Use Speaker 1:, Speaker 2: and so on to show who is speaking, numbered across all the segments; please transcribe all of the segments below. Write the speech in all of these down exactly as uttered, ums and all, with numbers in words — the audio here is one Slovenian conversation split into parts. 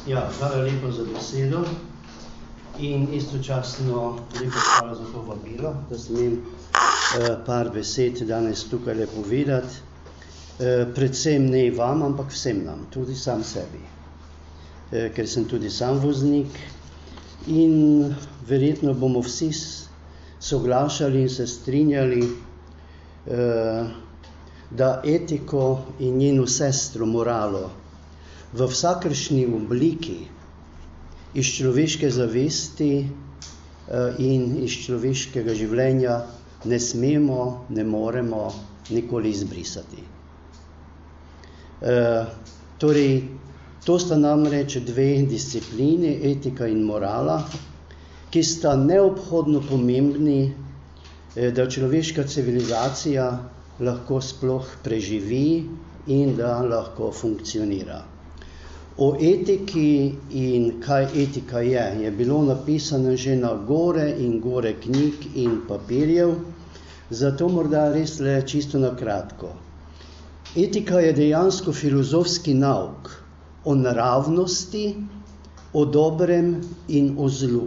Speaker 1: Ja, hvala lepo za besedo in istočasno lepo hvala za to vabilo, da sem imel eh, par besed danes tukaj le povedati. Eh, predvsem ne vam, ampak vsem nam, tudi sam sebi. Eh, ker sem tudi sam voznik in verjetno bomo vsi soglašali in se strinjali, eh, da etiko in njeno sestro moralo v vsakršni obliki iz človeške zavesti in iz človeškega življenja ne smemo, ne moremo nikoli izbrisati. E, torej, to sta namreč dve disciplini, etika in morala, ki sta neobhodno pomembni, da človeška civilizacija lahko sploh preživi in da lahko funkcionira. O etiki in kaj etika je, je bilo napisano že na gore in gore knjig in papirjev, zato morda res le čisto na kratko. Etika je dejansko filozofski nauk o naravnosti, o dobrem in o zlu.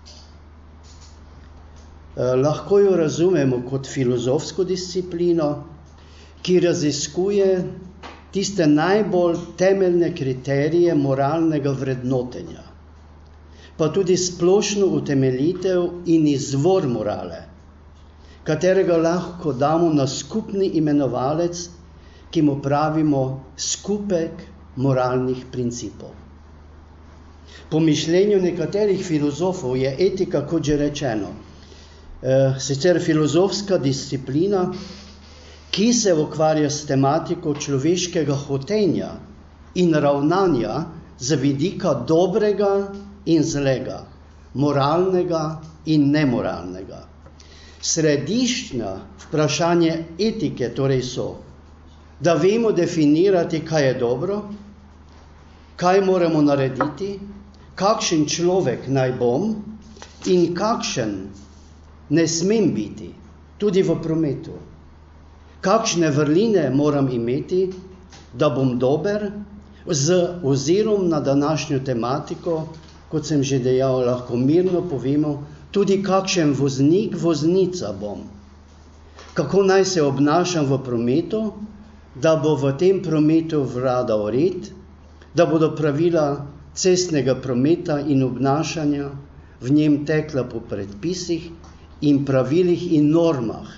Speaker 1: Eh, lahko jo razumemo kot filozofsko disciplino, ki raziskuje tiste najbolj temeljne kriterije moralnega vrednotenja, pa tudi splošno utemeljitev in izvor morale, katerega lahko damo na skupni imenovalec, ki mu pravimo skupek moralnih principov. Po mišljenju nekaterih filozofov je etika, kot že rečeno, eh, sicer filozofska disciplina, ki se ukvarja s tematiko človeškega hotenja in ravnanja z vidika dobrega in zlega, moralnega in nemoralnega. Središčna vprašanje etike torej so, da vemo definirati, kaj je dobro, kaj moramo narediti, kakšen človek naj bom in kakšen ne smem biti, tudi v prometu. Kakšne vrline moram imeti, da bom dober, z ozirom na današnjo tematiko, kot sem že dejal, lahko mirno povemo, tudi kakšen voznik, voznica bom. Kako naj se obnašam v prometu, da bo v tem prometu vladal red, da bodo pravila cestnega prometa in obnašanja v njem tekla po predpisih in pravilih in normah.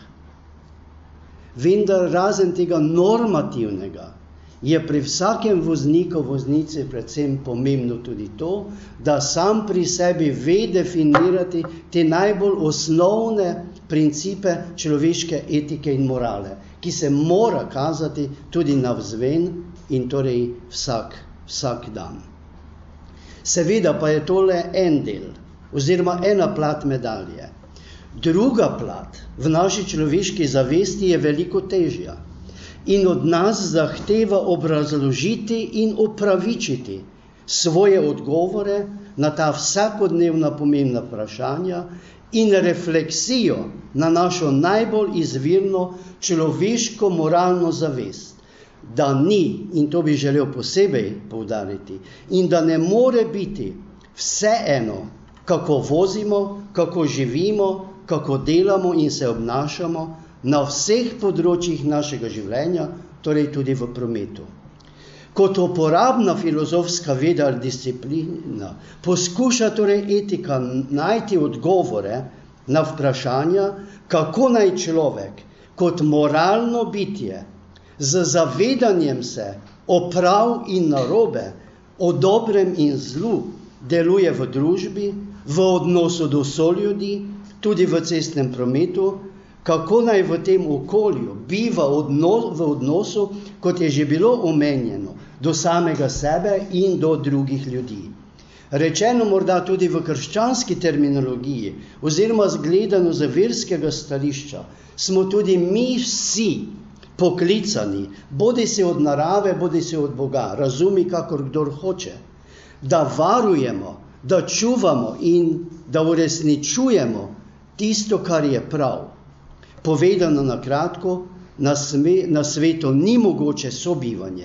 Speaker 1: Vendar razen tega normativnega je pri vsakem vozniku, voznici predvsem pomembno tudi to, da sam pri sebi ve definirati te najbolj osnovne principe človeške etike in morale, ki se mora kazati tudi navzven in torej vsak, vsak dan. Seveda pa je tole en del, oziroma ena plat medalje. Druga plat v naši človeški zavesti je veliko težja in od nas zahteva obrazložiti in opravičiti svoje odgovore na ta vsakodnevna pomembna vprašanja in refleksijo na našo najbolj izvirno človeško moralno zavest, da ni, in to bi želel posebej poudariti, in da ne more biti vseeno, kako vozimo, kako živimo, kako delamo in se obnašamo na vseh področjih našega življenja, torej tudi v prometu. Kot uporabna filozofska veda ali disciplina poskuša torej etika najti odgovore na vprašanja, kako naj človek kot moralno bitje z zavedanjem se o prav in narobe, o dobrem in zlu deluje v družbi, v odnosu do soljudi, tudi v cestnem prometu, kako naj v tem okolju biva odnos, v odnosu, kot je že bilo omenjeno, do samega sebe in do drugih ljudi. Rečeno morda tudi v krščanski terminologiji, oziroma zgledano z verskega stališča, smo tudi mi vsi poklicani, bodi si od narave, bodi si od Boga, razumi kakor kdor hoče, da varujemo, da čuvamo in da uresničujemo tisto, kar je prav. Povedano na kratko, na, sme, na svetu ni mogoče sobivanje,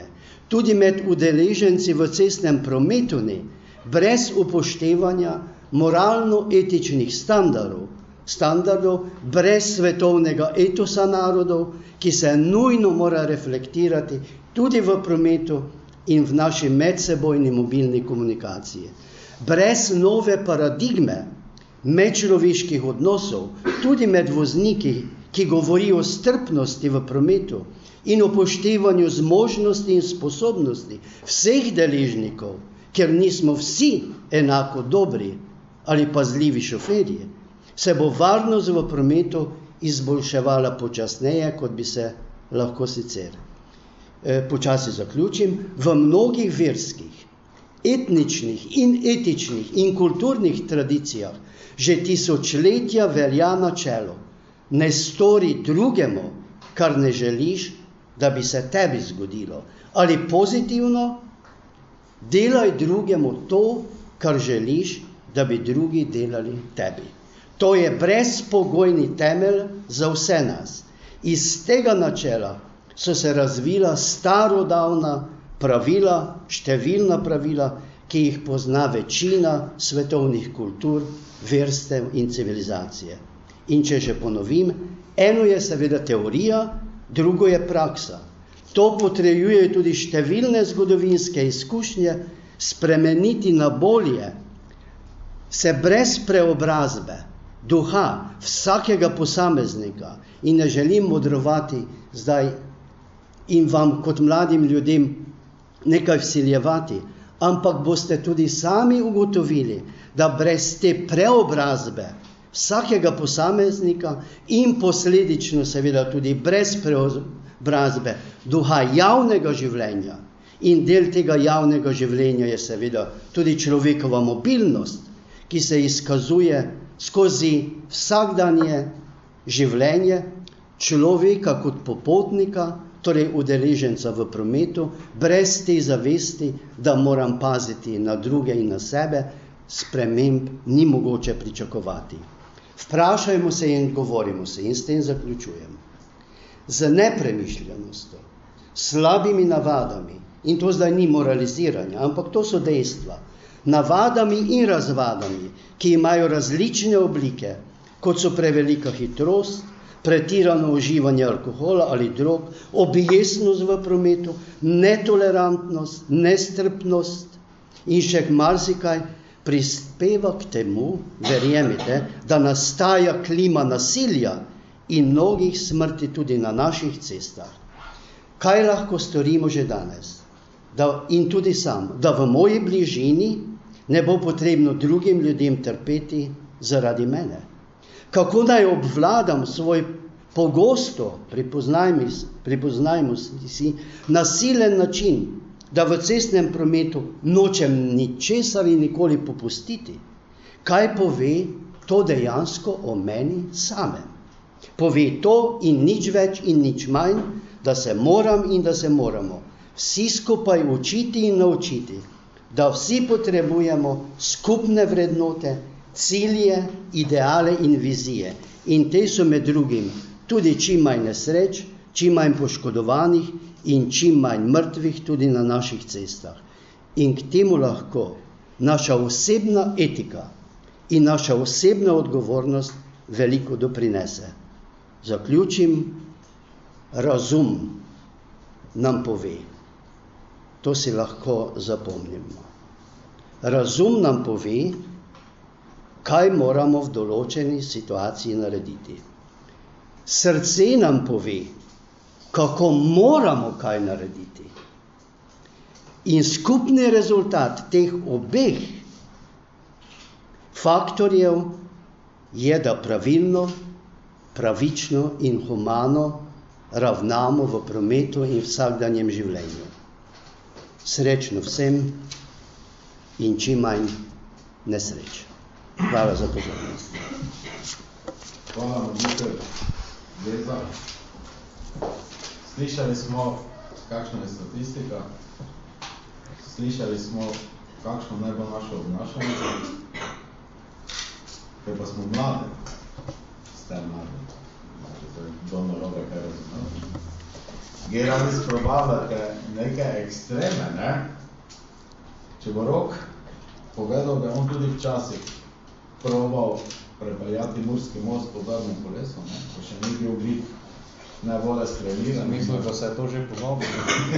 Speaker 1: tudi med udeleženci v cestnem prometu ni, brez upoštevanja moralno-etičnih standardov, standardov, brez svetovnega etosa narodov, ki se nujno mora reflektirati tudi v prometu in v naši medsebojni mobilni komunikaciji. Brez nove paradigme medčloveških odnosov, tudi med vozniki, ki govori o strpnosti v prometu in upoštevanju zmožnosti in sposobnosti vseh deležnikov, ker nismo vsi enako dobri ali pazljivi šoferji, se bo varnost v prometu izboljševala počasneje, kot bi se lahko sicer. E, počasi zaključim. V mnogih verskih, etničnih in etičnih in kulturnih tradicijah že tisočletja velja načelo: ne stori drugemu, kar ne želiš, da bi se tebi zgodilo. Ali pozitivno, delaj drugemu to, kar želiš, da bi drugi delali tebi. To je brezpogojni temelj za vse nas. Iz tega načela so se razvila starodavna pravila, številna pravila, ki jih pozna večina svetovnih kultur, verstev in civilizacije. In če že ponovim, eno je seveda teorija, drugo je praksa. To potrjujejo tudi številne zgodovinske izkušnje. Spremeniti na bolje se brez preobrazbe duha vsakega posameznika, in ne želim modrovati zdaj in vam kot mladim ljudem nekaj vsiljevati, ampak boste tudi sami ugotovili, da brez te preobrazbe vsakega posameznika in posledično seveda tudi brez preobrazbe duha javnega življenja, in del tega javnega življenja je seveda tudi človekova mobilnost, ki se izkazuje skozi vsakdanje življenje človeka kot popotnika, torej udeleženca v prometu, brez te zavesti, da moram paziti na druge in na sebe, sprememb ni mogoče pričakovati. Vprašajmo se in govorimo se, in s tem zaključujem. Z nepremišljenostjo, slabimi navadami, in to zdaj ni moraliziranje, ampak to so dejstva, navadami in razvadami, ki imajo različne oblike, kot so prevelika hitrost, pretirano uživanje alkohola ali drog, objesnost v prometu, netolerantnost, nestrpnost in še marsikaj, prispeva k temu, verjemite, da nastaja klima nasilja in mnogih smrti tudi na naših cestah. Kaj lahko storimo že danes? Da, in tudi sam, da v moji bližini ne bo potrebno drugim ljudem trpeti zaradi mene. Kako naj obvladam svoj pogosto, pripoznajmo, pripoznajmo si, nasilen način, da v cestnem prometu nočem ničesar in nikoli popustiti? Kaj pove to dejansko o meni samem? Pove to in nič več in nič manj, da se moram in da se moramo vsi skupaj učiti in naučiti, da vsi potrebujemo skupne vrednote, cilje, ideale in vizije. In te so med drugim tudi čim manj nesreč, čim manj poškodovanih in čim manj mrtvih tudi na naših cestah. In k temu lahko naša osebna etika in naša osebna odgovornost veliko doprinese. Zaključim, razum nam pove, to si lahko zapomnimo. Razum nam pove, kaj moramo v določeni situaciji narediti. Srce nam pove, kako moramo kaj narediti. In skupni rezultat teh obeh faktorjev je, da pravilno, pravično in humano ravnamo v prometu in vsakdanjem življenju. Srečno vsem in čim manj nesreč. Hvala za pozornost.
Speaker 2: Hvala, magister Beza. Slišali smo, kakšna je statistika, slišali smo, kakšno naj bo naše obnašanje, ker pa smo mlade, ste mlade, če to je dolno robe, kaj razumeli. Gdje radi sprobavljate neke ekstreme, ne? Če bo Rok povedal, da je on tudi včasih probal prepeljati Murski most po zadnjem kolesu, ne? Ko še ni bil bit najbolje streliran.
Speaker 3: Mislim, da se je to že pozabil.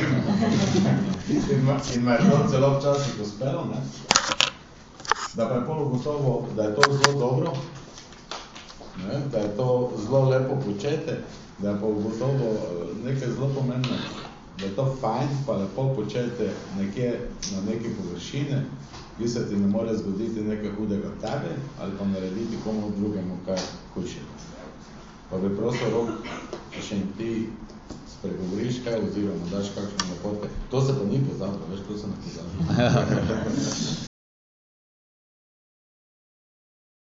Speaker 2: In me je to celo včasih uspelo, ne? Da pa je pol ugotovo, da je to zelo dobro, ne? Da je to zelo lepo počete, da je pa ugotovo nekaj zelo pomembno, da je to fajn, pa lepo počete nekje na neki površine, ki se ti ne more zgoditi nekaj hudega tebi ali pa narediti komu drugemu kaj hujšega. Pa bi prosto, Rok, še in ti spregovoriš kaj oziroma daš kakšne lepote. To se pa ni pozabil, veš, to se ne pozabil.